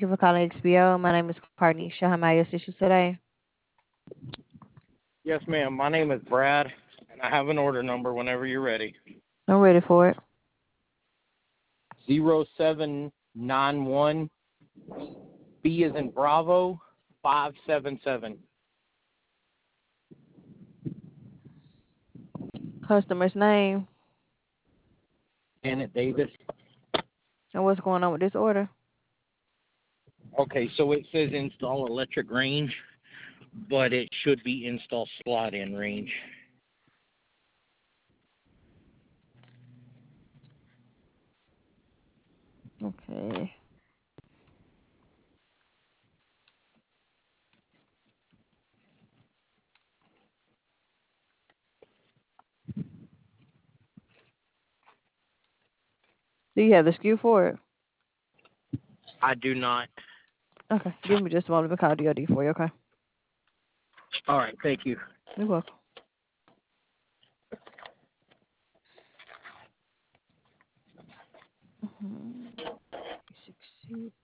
Thank you for calling XBO. My name is Carnisha. How may I assist you today? Yes, ma'am. My name is Brad, and I have an order number whenever you're ready. I'm ready for it. 0791 B as in Bravo 577. Customer's name Janet Davis. and what's going on with this order. Okay, so it says install electric range, but it should be install slot-in range. Okay. Do you have the SKU for it? I do not. Okay. Give me just a moment. Let me call DOD for you, okay? All right, thank you. You're welcome. Mhm. 6